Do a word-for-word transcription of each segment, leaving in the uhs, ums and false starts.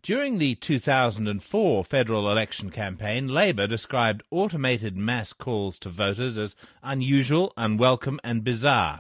During the two thousand four federal election campaign, Labor described automated mass calls to voters as unusual, unwelcome and bizarre.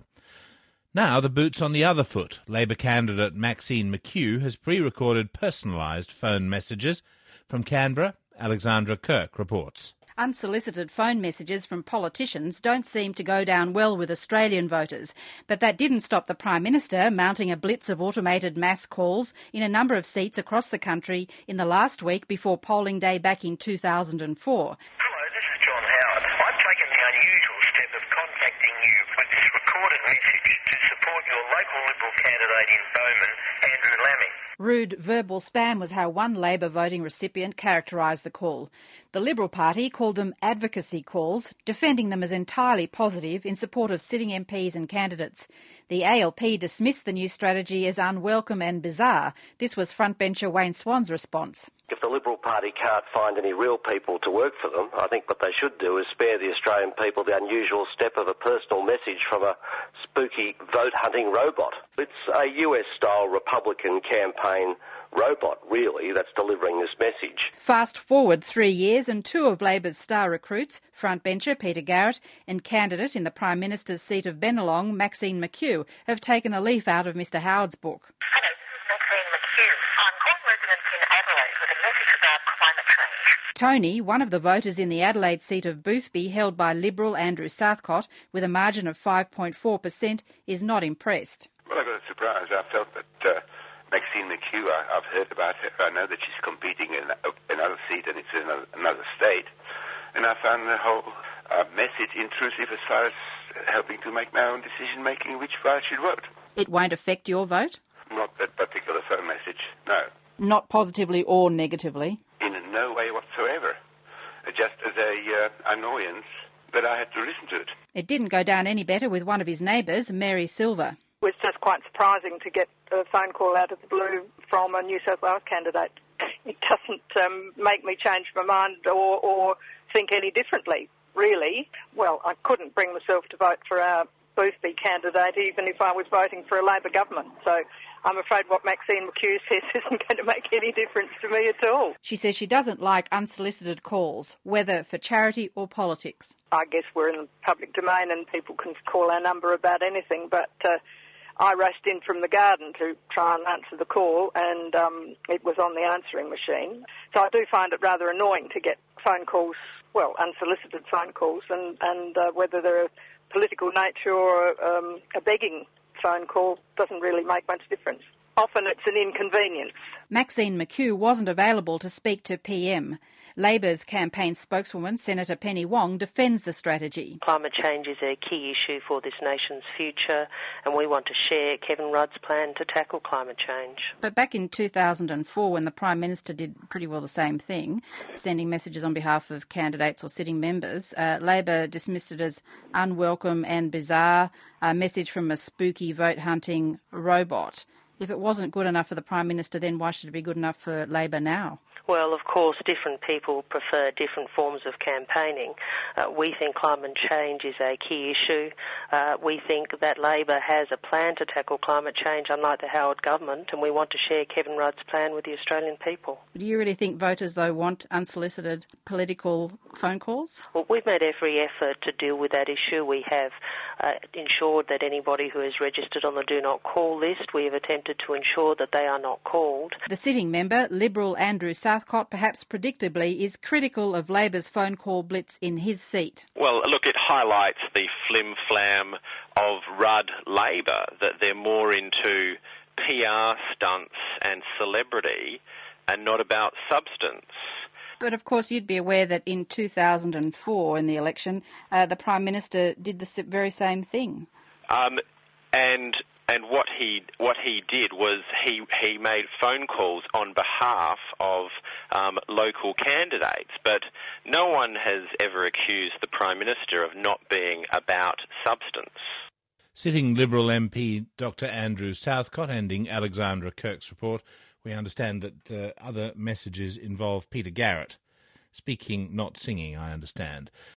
Now the boot's on the other foot. Labor candidate Maxine McHugh has pre-recorded personalised phone messages. From Canberra, Alexandra Kirk reports. Unsolicited phone messages from politicians don't seem to go down well with Australian voters, but that didn't stop the Prime Minister mounting a blitz of automated mass calls in a number of seats across the country in the last week before polling day back in two thousand four. Hello, this is John Howard. I've taken the unusual step of contacting you with this recorded message to support your local Liberal candidate in Bowman, Andrew Laming. Rude verbal spam was how one Labor voting recipient characterised the call. The Liberal Party called them advocacy calls, defending them as entirely positive in support of sitting M Ps and candidates. The A L P dismissed the new strategy as unwelcome and bizarre. This was frontbencher Wayne Swan's response. If the Liberal Party can't find any real people to work for them, I think what they should do is spare the Australian people the unusual step of a personal message from a spooky vote-hunting robot. It's a U S-style Republican campaign robot, really, that's delivering this message. Fast forward three years and two of Labor's star recruits, frontbencher Peter Garrett and candidate in the Prime Minister's seat of Bennelong, Maxine McHugh, have taken a leaf out of Mr Howard's book. Hello, Maxine McHugh. I'm calling residents in Adelaide with a message about climate change. Tony, one of the voters in the Adelaide seat of Boothby, held by Liberal Andrew Southcott, with a margin of five point four percent, is not impressed. Well, I got surprised. I felt that uh, Maxine McHugh, I, I've heard about her. I know that she's competing in a, another seat and it's in another, another state. And I found the whole uh, message intrusive as far as helping to make my own decision-making which way I should vote. It won't affect your vote? Not that particular phone message, no. Not positively or negatively? In no way whatsoever. Just as a uh, annoyance that I had to listen to it. It didn't go down any better with one of his neighbours, Mary Silver. It was just quite surprising to get a phone call out of the blue from a New South Wales candidate. It doesn't um, make me change my mind or, or think any differently, really. Well, I couldn't bring myself to vote for our Boothby candidate even if I was voting for a Labor government. So I'm afraid what Maxine McHugh says isn't going to make any difference to me at all. She says she doesn't like unsolicited calls, whether for charity or politics. I guess we're in the public domain and people can call our number about anything, but uh, I raced in from the garden to try and answer the call, and um, it was on the answering machine. So I do find it rather annoying to get phone calls, well, unsolicited phone calls, and, and uh, whether they're of political nature or um, a begging phone call doesn't really make much difference. Often it's an inconvenience. Maxine McHugh wasn't available to speak to P M. Labor's campaign spokeswoman, Senator Penny Wong, defends the strategy. Climate change is a key issue for this nation's future, and we want to share Kevin Rudd's plan to tackle climate change. But back in two thousand four, when the Prime Minister did pretty well the same thing, sending messages on behalf of candidates or sitting members, uh, Labor dismissed it as unwelcome and bizarre, a message from a spooky vote-hunting robot. If it wasn't good enough for the Prime Minister, then why should it be good enough for Labor now? Well, of course, different people prefer different forms of campaigning. Uh, we think climate change is a key issue. Uh, we think that Labor has a plan to tackle climate change, unlike the Howard government, and we want to share Kevin Rudd's plan with the Australian people. Do you really think voters, though, want unsolicited political phone calls? Well, we've made every effort to deal with that issue. We have uh, ensured that anybody who is registered on the Do Not Call list, we have attempted to ensure that they are not called. The sitting member, Liberal Andrew Southcott, perhaps predictably, is critical of Labor's phone call blitz in his seat. Well, look, it highlights the flim-flam of Rudd Labor, that they're more into P R stunts and celebrity and not about substance. But of course you'd be aware that in two thousand four, in the election, uh, the Prime Minister did the very same thing. Um, and... And what he what he did was he he made phone calls on behalf of um, local candidates, but no one has ever accused the Prime Minister of not being about substance. Sitting Liberal M P Doctor Andrew Southcott, ending Alexandra Kirk's report. We understand that uh, other messages involve Peter Garrett, speaking, not singing, I understand.